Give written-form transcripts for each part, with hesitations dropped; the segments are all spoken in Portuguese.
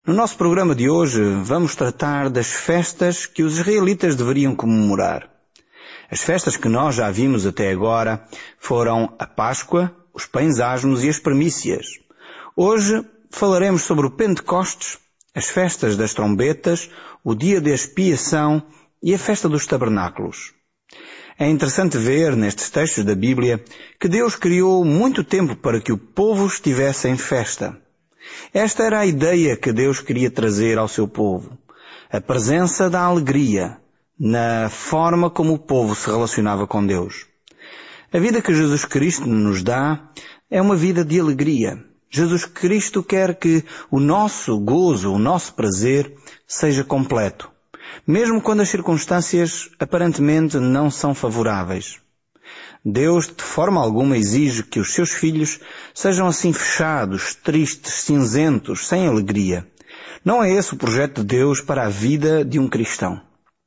No nosso programa de hoje vamos tratar das festas que os israelitas deveriam comemorar. As festas que nós já vimos até agora foram a Páscoa, os pães asmos e as primícias. Hoje falaremos sobre o Pentecostes, as festas das trombetas, o dia da expiação e a festa dos tabernáculos. É interessante ver nestes textos da Bíblia que Deus criou muito tempo para que o povo estivesse em festa. Esta era a ideia que Deus queria trazer ao seu povo. A presença da alegria na forma como o povo se relacionava com Deus. A vida que Jesus Cristo nos dá é uma vida de alegria. Jesus Cristo quer que o nosso gozo, o nosso prazer seja completo, mesmo quando as circunstâncias aparentemente não são favoráveis. Deus, de forma alguma, exige que os seus filhos sejam assim fechados, tristes, cinzentos, sem alegria. Não é esse o projeto de Deus para a vida de um cristão.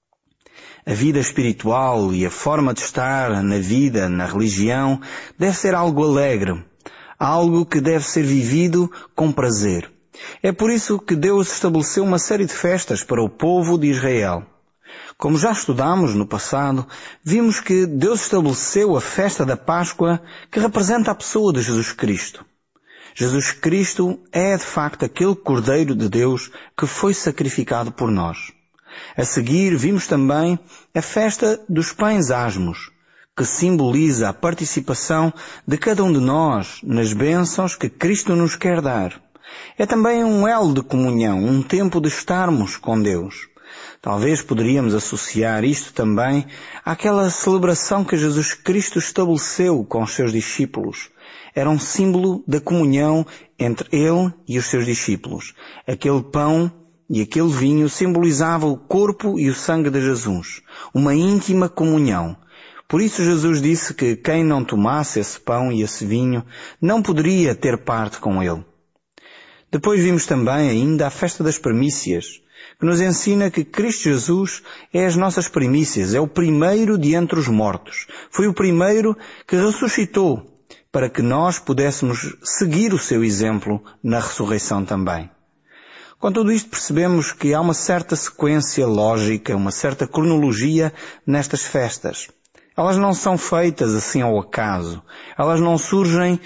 A vida espiritual e a forma de estar na vida, na religião, deve ser algo alegre, algo que deve ser vivido com prazer. É por isso que Deus estabeleceu uma série de festas para o povo de Israel. Como já estudamos no passado, vimos que Deus estabeleceu a festa da Páscoa, que representa a pessoa de Jesus Cristo. Jesus Cristo é, de facto, aquele Cordeiro de Deus que foi sacrificado por nós. A seguir, vimos também a festa dos pães asmos, que simboliza a participação de cada um de nós nas bênçãos que Cristo nos quer dar. É também um elo de comunhão, um tempo de estarmos com Deus. Talvez poderíamos associar isto também àquela celebração que Jesus Cristo estabeleceu com os seus discípulos. Era um símbolo da comunhão entre Ele e os seus discípulos. Aquele pão e aquele vinho simbolizavam o corpo e o sangue de Jesus, uma íntima comunhão. Por isso Jesus disse que quem não tomasse esse pão e esse vinho não poderia ter parte com Ele. Depois vimos também ainda a festa das primícias, que nos ensina que Cristo Jesus é as nossas primícias, é o primeiro de entre os mortos. Foi o primeiro que ressuscitou para que nós pudéssemos seguir o seu exemplo na ressurreição também. Com tudo isto percebemos que há uma certa sequência lógica, uma certa cronologia nestas festas. Elas não são feitas assim ao acaso. Elas não surgem,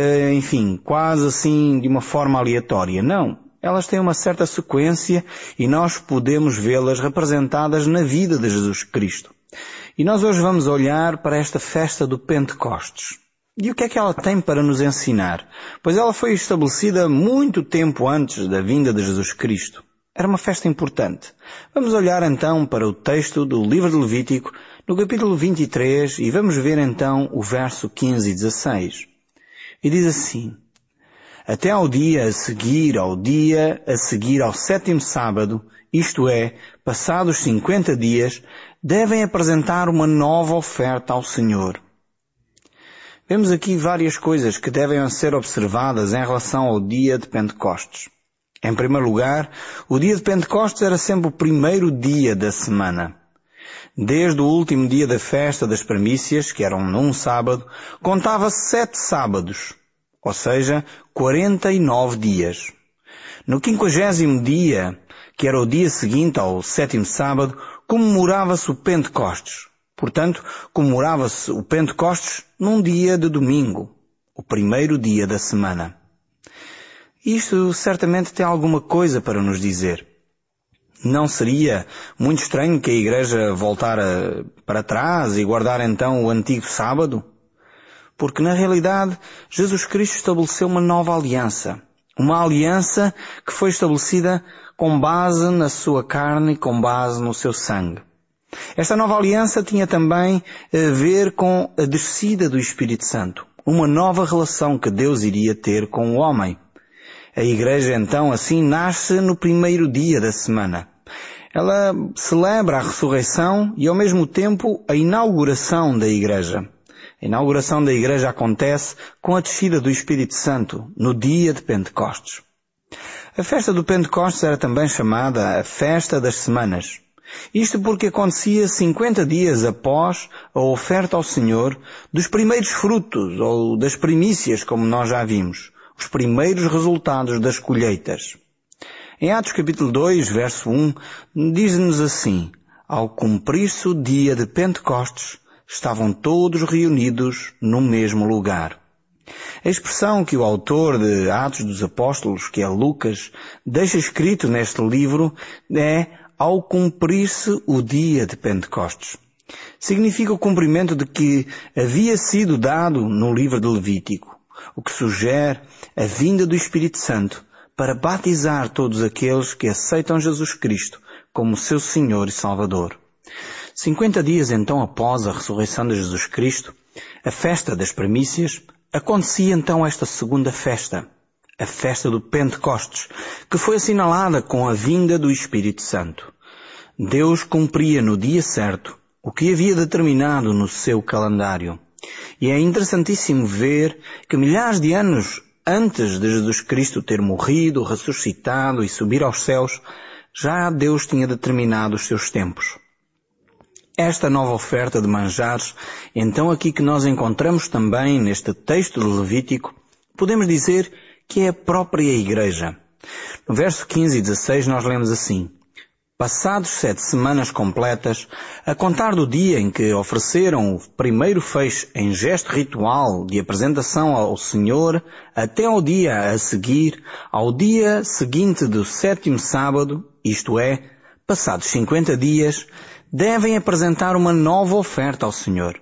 quase assim de uma forma aleatória. Não. Elas têm uma certa sequência e nós podemos vê-las representadas na vida de Jesus Cristo. E nós hoje vamos olhar para esta festa do Pentecostes. E o que é que ela tem para nos ensinar? Pois ela foi estabelecida muito tempo antes da vinda de Jesus Cristo. Era uma festa importante. Vamos olhar então para o texto do livro de Levítico, no capítulo 23, e vamos ver então o verso 15 e 16. E diz assim: até ao dia a seguir ao sétimo sábado, isto é, passados 50 dias, devem apresentar uma nova oferta ao Senhor. Vemos aqui várias coisas que devem ser observadas em relação ao dia de Pentecostes. Em primeiro lugar, o dia de Pentecostes era sempre o primeiro dia da semana. Desde o último dia da festa das primícias, que eram num sábado, contava 7 sábados. Ou seja, 49 dias. No 50º dia, que era o dia seguinte ao sétimo sábado, comemorava-se o Pentecostes. Portanto, comemorava-se o Pentecostes num dia de domingo, o primeiro dia da semana. Isto certamente tem alguma coisa para nos dizer. Não seria muito estranho que a Igreja voltara para trás e guardar então o antigo sábado? Porque, na realidade, Jesus Cristo estabeleceu uma nova aliança. Uma aliança que foi estabelecida com base na sua carne e com base no seu sangue. Esta nova aliança tinha também a ver com a descida do Espírito Santo. Uma nova relação que Deus iria ter com o homem. A Igreja, então, assim, nasce no primeiro dia da semana. Ela celebra a ressurreição e, ao mesmo tempo, a inauguração da Igreja. A inauguração da Igreja acontece com a descida do Espírito Santo, no dia de Pentecostes. A festa do Pentecostes era também chamada a Festa das Semanas. Isto porque acontecia 50 dias após a oferta ao Senhor dos primeiros frutos, ou das primícias, como nós já vimos, os primeiros resultados das colheitas. Em Atos capítulo 2, verso 1, diz-nos assim: ao cumprir-se o dia de Pentecostes, estavam todos reunidos no mesmo lugar. A expressão que o autor de Atos dos Apóstolos, que é Lucas, deixa escrito neste livro é ao cumprir-se o dia de Pentecostes. Significa o cumprimento de que havia sido dado no livro de Levítico, o que sugere a vinda do Espírito Santo para batizar todos aqueles que aceitam Jesus Cristo como seu Senhor e Salvador. 50 dias então após a ressurreição de Jesus Cristo, a festa das primícias, acontecia então esta segunda festa, a festa do Pentecostes, que foi assinalada com a vinda do Espírito Santo. Deus cumpria no dia certo o que havia determinado no seu calendário. E é interessantíssimo ver que milhares de anos antes de Jesus Cristo ter morrido, ressuscitado e subir aos céus, já Deus tinha determinado os seus tempos. Esta nova oferta de manjares, então aqui que nós encontramos também neste texto de Levítico, podemos dizer que é a própria Igreja. No verso 15 e 16 nós lemos assim: passados 7 semanas completas, a contar do dia em que ofereceram o primeiro feixe em gesto ritual de apresentação ao Senhor, até ao dia a seguir, ao dia seguinte do 7º sábado, isto é, passados 50 dias, devem apresentar uma nova oferta ao Senhor.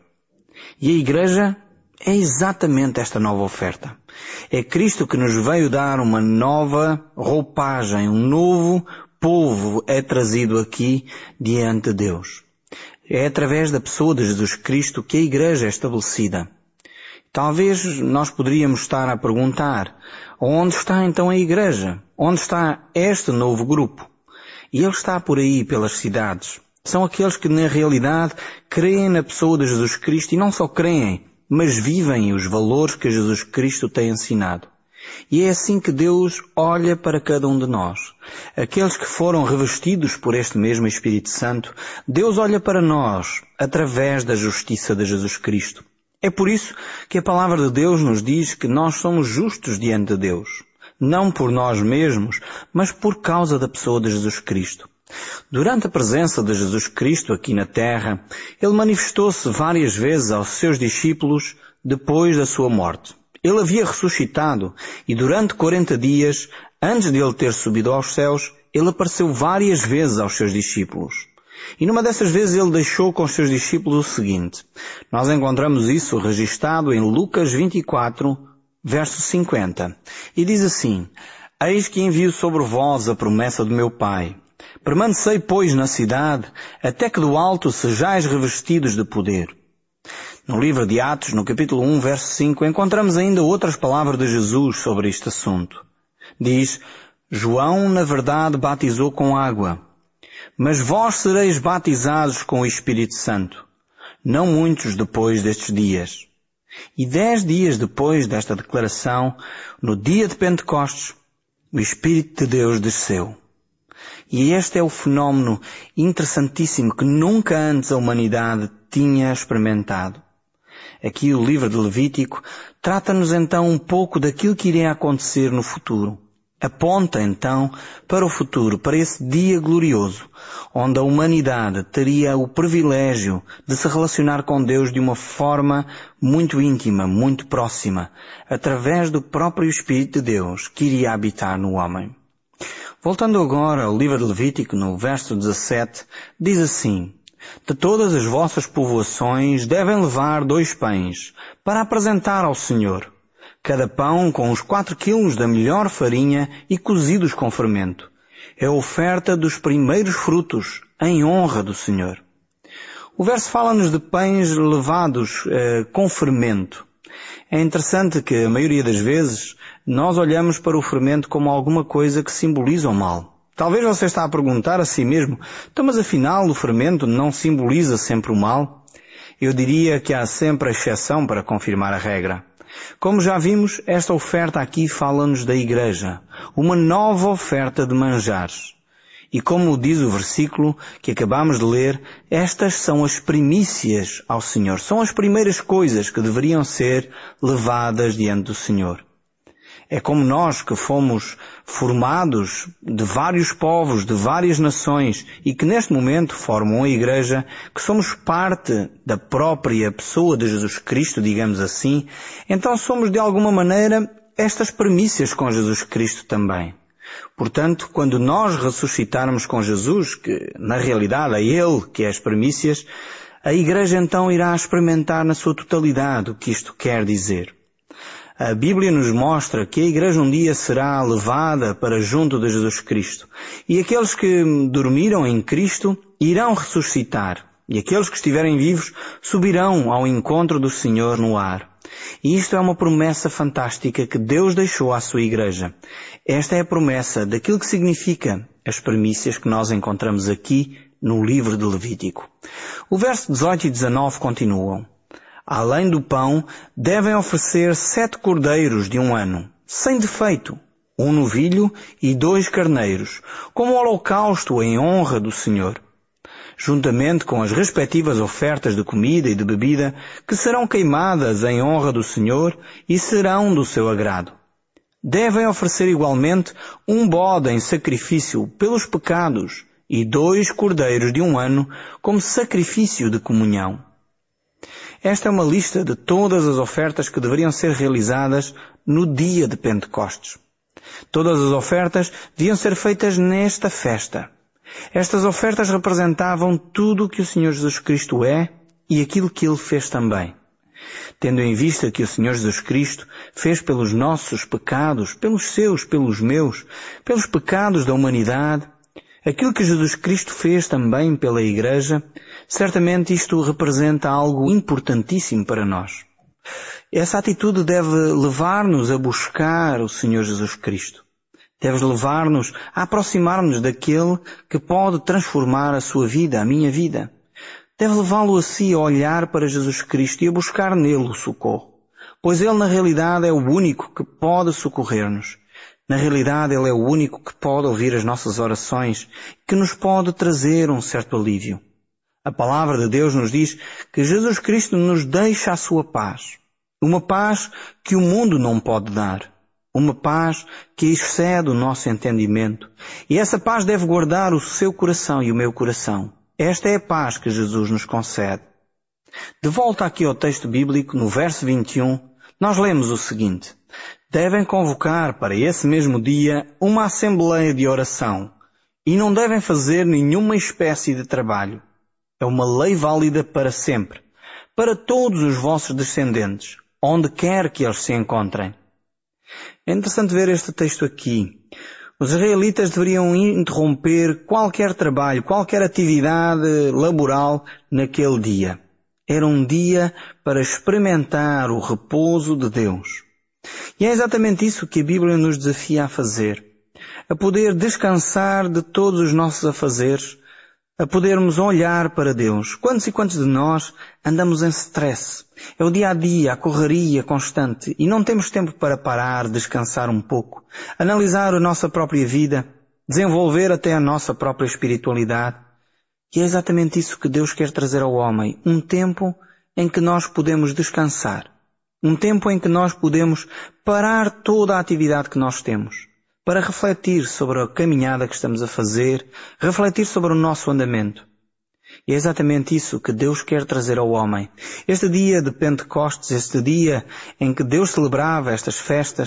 E a Igreja é exatamente esta nova oferta. É Cristo que nos veio dar uma nova roupagem, um novo povo é trazido aqui diante de Deus. É através da pessoa de Jesus Cristo que a Igreja é estabelecida. Talvez nós poderíamos estar a perguntar: onde está então a Igreja? Onde está este novo grupo? E ele está por aí pelas cidades. São aqueles que na realidade creem na pessoa de Jesus Cristo e não só creem, mas vivem os valores que Jesus Cristo tem ensinado. E é assim que Deus olha para cada um de nós. Aqueles que foram revestidos por este mesmo Espírito Santo, Deus olha para nós através da justiça de Jesus Cristo. É por isso que a palavra de Deus nos diz que nós somos justos diante de Deus. Não por nós mesmos, mas por causa da pessoa de Jesus Cristo. Durante a presença de Jesus Cristo aqui na terra, Ele manifestou-se várias vezes aos seus discípulos depois da sua morte. Ele havia ressuscitado e durante 40 dias, antes de Ele ter subido aos céus, Ele apareceu várias vezes aos seus discípulos. E numa dessas vezes Ele deixou com os seus discípulos o seguinte. Nós encontramos isso registado em Lucas 24, verso 50. E diz assim: eis que envio sobre vós a promessa do meu Pai. Permanecei, pois, na cidade, até que do alto sejais revestidos de poder. No livro de Atos, no capítulo 1, verso 5, encontramos ainda outras palavras de Jesus sobre este assunto. Diz: João, na verdade, batizou com água, mas vós sereis batizados com o Espírito Santo, não muitos depois destes dias. E 10 dias depois desta declaração, no dia de Pentecostes, o Espírito de Deus desceu. E este é o fenómeno interessantíssimo que nunca antes a humanidade tinha experimentado. Aqui o livro de Levítico trata-nos então um pouco daquilo que iria acontecer no futuro. Aponta então para o futuro, para esse dia glorioso, onde a humanidade teria o privilégio de se relacionar com Deus de uma forma muito íntima, muito próxima, através do próprio Espírito de Deus que iria habitar no homem. Voltando agora ao livro de Levítico, no verso 17, diz assim: de todas as vossas povoações devem levar 2 pães, para apresentar ao Senhor, cada pão com os 4 quilos da melhor farinha e cozidos com fermento. É a oferta dos primeiros frutos, em honra do Senhor. O verso fala-nos de pães levados com fermento. É interessante que a maioria das vezes nós olhamos para o fermento como alguma coisa que simboliza o mal. Talvez você está a perguntar a si mesmo: então, mas afinal o fermento não simboliza sempre o mal? Eu diria que há sempre a exceção para confirmar a regra. Como já vimos, esta oferta aqui fala-nos da Igreja, uma nova oferta de manjares. E como diz o versículo que acabamos de ler, estas são as primícias ao Senhor. São as primeiras coisas que deveriam ser levadas diante do Senhor. É como nós que fomos formados de vários povos, de várias nações e que neste momento formam a Igreja, que somos parte da própria pessoa de Jesus Cristo, digamos assim, então somos de alguma maneira estas primícias com Jesus Cristo também. Portanto, quando nós ressuscitarmos com Jesus, que na realidade é Ele que é as primícias, a Igreja então irá experimentar na sua totalidade o que isto quer dizer. A Bíblia nos mostra que a Igreja um dia será levada para junto de Jesus Cristo. E aqueles que dormiram em Cristo irão ressuscitar. E aqueles que estiverem vivos subirão ao encontro do Senhor no ar. E isto é uma promessa fantástica que Deus deixou à sua Igreja. Esta é a promessa daquilo que significa as primícias que nós encontramos aqui no livro de Levítico. O verso 18 e 19 continuam. Além do pão, devem oferecer 7 cordeiros de 1 ano, sem defeito, 1 novilho e 2 carneiros, como holocausto em honra do Senhor, juntamente com as respectivas ofertas de comida e de bebida, que serão queimadas em honra do Senhor e serão do seu agrado. Devem oferecer igualmente 1 bode em sacrifício pelos pecados e 2 cordeiros de 1 ano como sacrifício de comunhão. Esta é uma lista de todas as ofertas que deveriam ser realizadas no dia de Pentecostes. Todas as ofertas deviam ser feitas nesta festa. Estas ofertas representavam tudo o que o Senhor Jesus Cristo é e aquilo que Ele fez também. Tendo em vista que o Senhor Jesus Cristo fez pelos nossos pecados, pelos seus, pelos meus, pelos pecados da humanidade, aquilo que Jesus Cristo fez também pela Igreja, certamente isto representa algo importantíssimo para nós. Essa atitude deve levar-nos a buscar o Senhor Jesus Cristo. Deve levar-nos a aproximar-nos daquele que pode transformar a sua vida, a minha vida. Deve levá-lo a si a olhar para Jesus Cristo e a buscar nele o socorro. Pois Ele na realidade é o único que pode socorrer-nos. Na realidade, Ele é o único que pode ouvir as nossas orações, que nos pode trazer um certo alívio. A palavra de Deus nos diz que Jesus Cristo nos deixa a sua paz. Uma paz que o mundo não pode dar. Uma paz que excede o nosso entendimento. E essa paz deve guardar o seu coração e o meu coração. Esta é a paz que Jesus nos concede. De volta aqui ao texto bíblico, no verso 21, nós lemos o seguinte. Devem convocar para esse mesmo dia uma assembleia de oração e não devem fazer nenhuma espécie de trabalho. É uma lei válida para sempre, para todos os vossos descendentes, onde quer que eles se encontrem. É interessante ver este texto aqui. Os israelitas deveriam interromper qualquer trabalho, qualquer atividade laboral naquele dia. Era um dia para experimentar o repouso de Deus. E é exatamente isso que a Bíblia nos desafia a fazer. A poder descansar de todos os nossos afazeres, a podermos olhar para Deus. Quantos e quantos de nós andamos em stress? É o dia a dia, a correria constante e não temos tempo para parar, descansar um pouco, analisar a nossa própria vida, desenvolver até a nossa própria espiritualidade. E é exatamente isso que Deus quer trazer ao homem. Um tempo em que nós podemos descansar. Um tempo em que nós podemos parar toda a atividade que nós temos para refletir sobre a caminhada que estamos a fazer, refletir sobre o nosso andamento. E é exatamente isso que Deus quer trazer ao homem. Este dia de Pentecostes, este dia em que Deus celebrava estas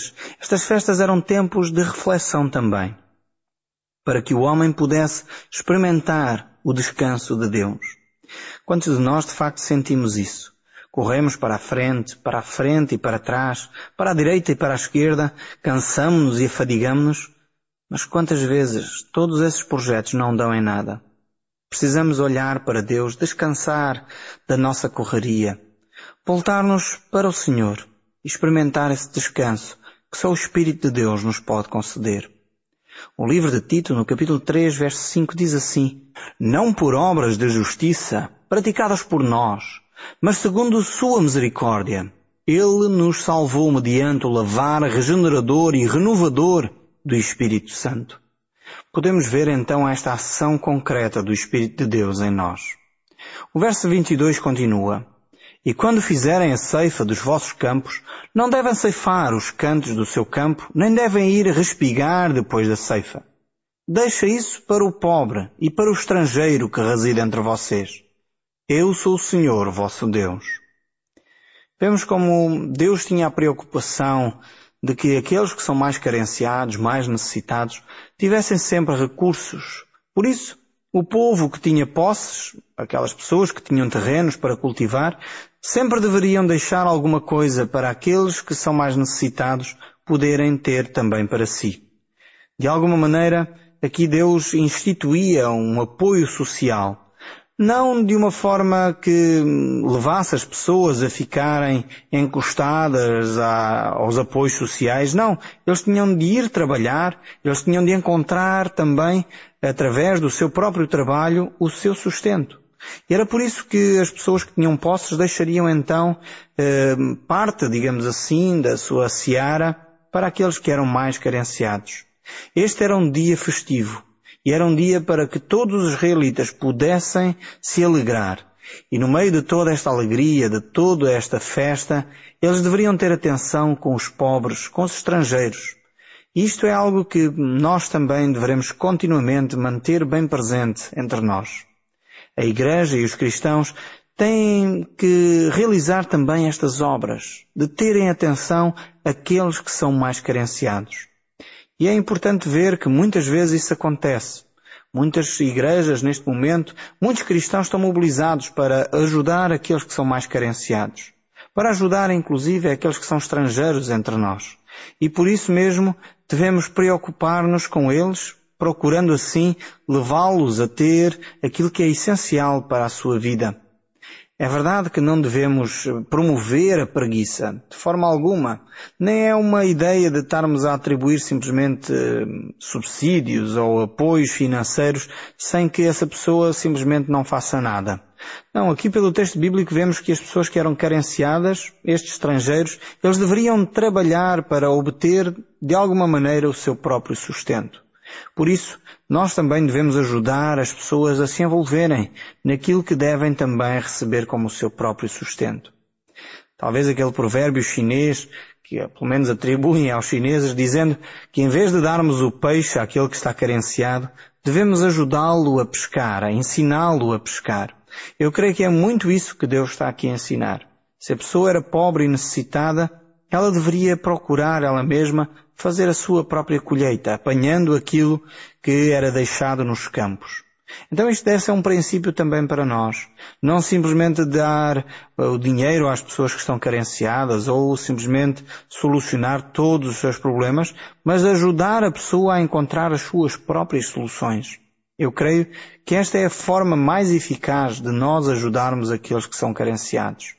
festas eram tempos de reflexão também, para que o homem pudesse experimentar o descanso de Deus. Quantos de nós de facto sentimos isso? Corremos para a frente e para trás, para a direita e para a esquerda, cansamo-nos e afadigamo-nos, mas quantas vezes todos esses projetos não dão em nada? Precisamos olhar para Deus, descansar da nossa correria, voltar-nos para o Senhor e experimentar esse descanso que só o Espírito de Deus nos pode conceder. O livro de Tito, no capítulo 3, verso 5, diz assim: não por obras de justiça praticadas por nós, mas segundo sua misericórdia, Ele nos salvou mediante o lavar regenerador e renovador do Espírito Santo. Podemos ver então esta ação concreta do Espírito de Deus em nós. O verso 22 continua: E quando fizerem a ceifa dos vossos campos, não devem ceifar os cantos do seu campo, nem devem ir respigar depois da ceifa. Deixa isso para o pobre e para o estrangeiro que reside entre vocês. Eu sou o Senhor, vosso Deus. Vemos como Deus tinha a preocupação de que aqueles que são mais carenciados, mais necessitados, tivessem sempre recursos. Por isso, o povo que tinha posses, aquelas pessoas que tinham terrenos para cultivar, sempre deveriam deixar alguma coisa para aqueles que são mais necessitados poderem ter também para si. De alguma maneira, aqui Deus instituía um apoio social, não de uma forma que levasse as pessoas a ficarem encostadas aos apoios sociais. Não, eles tinham de ir trabalhar, eles tinham de encontrar também, através do seu próprio trabalho, o seu sustento. E era por isso que as pessoas que tinham posses deixariam então parte, digamos assim, da sua seara para aqueles que eram mais carenciados. Este era um dia festivo. E era um dia para que todos os israelitas pudessem se alegrar. E no meio de toda esta alegria, de toda esta festa, eles deveriam ter atenção com os pobres, com os estrangeiros. E isto é algo que nós também devemos continuamente manter bem presente entre nós. A Igreja e os cristãos têm que realizar também estas obras, de terem atenção àqueles que são mais carenciados. E é importante ver que muitas vezes isso acontece. Muitas igrejas, neste momento, muitos cristãos estão mobilizados para ajudar aqueles que são mais carenciados. Para ajudar, inclusive, aqueles que são estrangeiros entre nós. E por isso mesmo, devemos preocupar-nos com eles, procurando assim levá-los a ter aquilo que é essencial para a sua vida. É verdade que não devemos promover a preguiça, de forma alguma. Nem é uma ideia de estarmos a atribuir simplesmente subsídios ou apoios financeiros sem que essa pessoa simplesmente não faça nada. Não, aqui pelo texto bíblico vemos que as pessoas que eram carenciadas, estes estrangeiros, eles deveriam trabalhar para obter de alguma maneira o seu próprio sustento. Por isso, nós também devemos ajudar as pessoas a se envolverem naquilo que devem também receber como o seu próprio sustento. Talvez aquele provérbio chinês, que pelo menos atribuem aos chineses, dizendo que em vez de darmos o peixe àquele que está carenciado, devemos ajudá-lo a pescar, a ensiná-lo a pescar. Eu creio que é muito isso que Deus está aqui a ensinar. Se a pessoa era pobre e necessitada, ela deveria procurar ela mesma fazer a sua própria colheita, apanhando aquilo que era deixado nos campos. Então isto deve ser um princípio também para nós. Não simplesmente dar o dinheiro às pessoas que estão carenciadas ou simplesmente solucionar todos os seus problemas, mas ajudar a pessoa a encontrar as suas próprias soluções. Eu creio que esta é a forma mais eficaz de nós ajudarmos aqueles que são carenciados.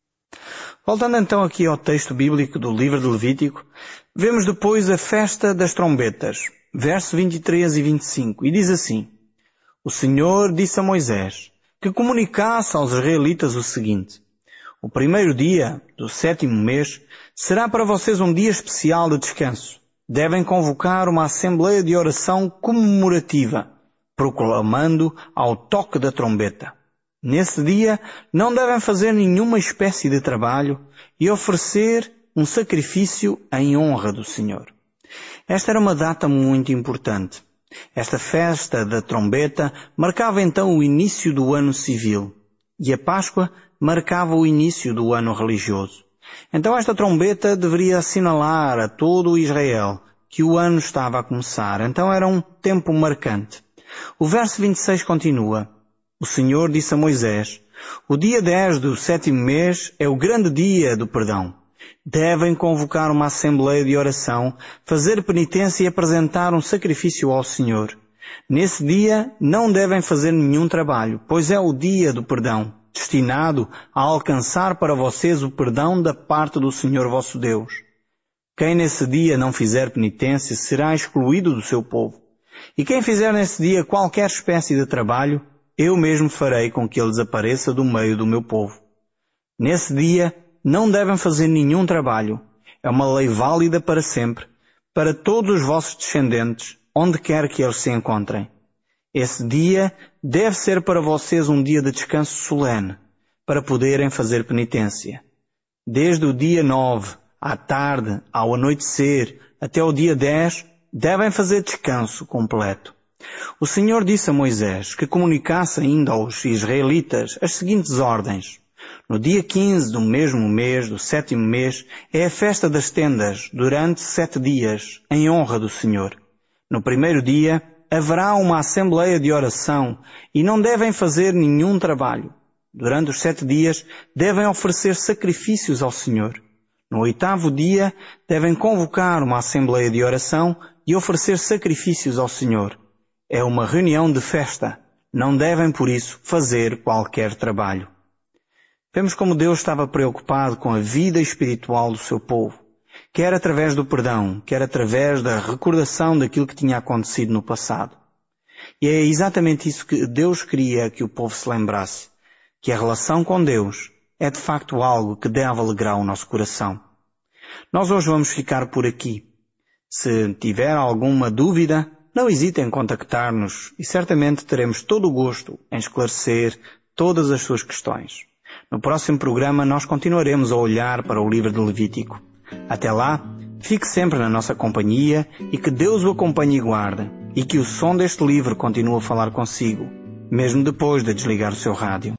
Voltando então aqui ao texto bíblico do livro de Levítico, vemos depois a festa das trombetas, versos 23 e 25, e diz assim: O Senhor disse a Moisés que comunicasse aos israelitas o seguinte: O primeiro dia do 7º mês será para vocês um dia especial de descanso. Devem convocar uma assembleia de oração comemorativa, proclamando ao toque da trombeta. Nesse dia não devem fazer nenhuma espécie de trabalho e oferecer um sacrifício em honra do Senhor. Esta era uma data muito importante. Esta festa da trombeta marcava então o início do ano civil e a Páscoa marcava o início do ano religioso. Então esta trombeta deveria assinalar a todo o Israel que o ano estava a começar. Então era um tempo marcante. O verso 26 continua: O Senhor disse a Moisés: O dia 10 do 7º mês é o grande dia do perdão. Devem convocar uma assembleia de oração, fazer penitência e apresentar um sacrifício ao Senhor. Nesse dia não devem fazer nenhum trabalho, pois é o dia do perdão, destinado a alcançar para vocês o perdão da parte do Senhor vosso Deus. Quem nesse dia não fizer penitência será excluído do seu povo. E quem fizer nesse dia qualquer espécie de trabalho, eu mesmo farei com que ele desapareça do meio do meu povo. Nesse dia não devem fazer nenhum trabalho. É uma lei válida para sempre, para todos os vossos descendentes, onde quer que eles se encontrem. Esse dia deve ser para vocês um dia de descanso solene, para poderem fazer penitência. Desde o dia 9, à tarde, ao anoitecer, até o dia 10, devem fazer descanso completo. O Senhor disse a Moisés que comunicasse ainda aos israelitas as seguintes ordens. No dia 15 do mesmo mês, do 7º mês, é a festa das tendas, durante 7 dias, em honra do Senhor. No primeiro dia, haverá uma assembleia de oração e não devem fazer nenhum trabalho. Durante os 7 dias, devem oferecer sacrifícios ao Senhor. No 8º dia, devem convocar uma assembleia de oração e oferecer sacrifícios ao Senhor. É uma reunião de festa. Não devem, por isso, fazer qualquer trabalho. Vemos como Deus estava preocupado com a vida espiritual do seu povo, quer através do perdão, quer através da recordação daquilo que tinha acontecido no passado. E é exatamente isso que Deus queria que o povo se lembrasse, que a relação com Deus é de facto algo que deve alegrar o nosso coração. Nós hoje vamos ficar por aqui. Se tiver alguma dúvida, não hesite em contactar-nos e certamente teremos todo o gosto em esclarecer todas as suas questões. No próximo programa nós continuaremos a olhar para o livro de Levítico. Até lá, fique sempre na nossa companhia e que Deus o acompanhe e guarde, e que o som deste livro continue a falar consigo, mesmo depois de desligar o seu rádio.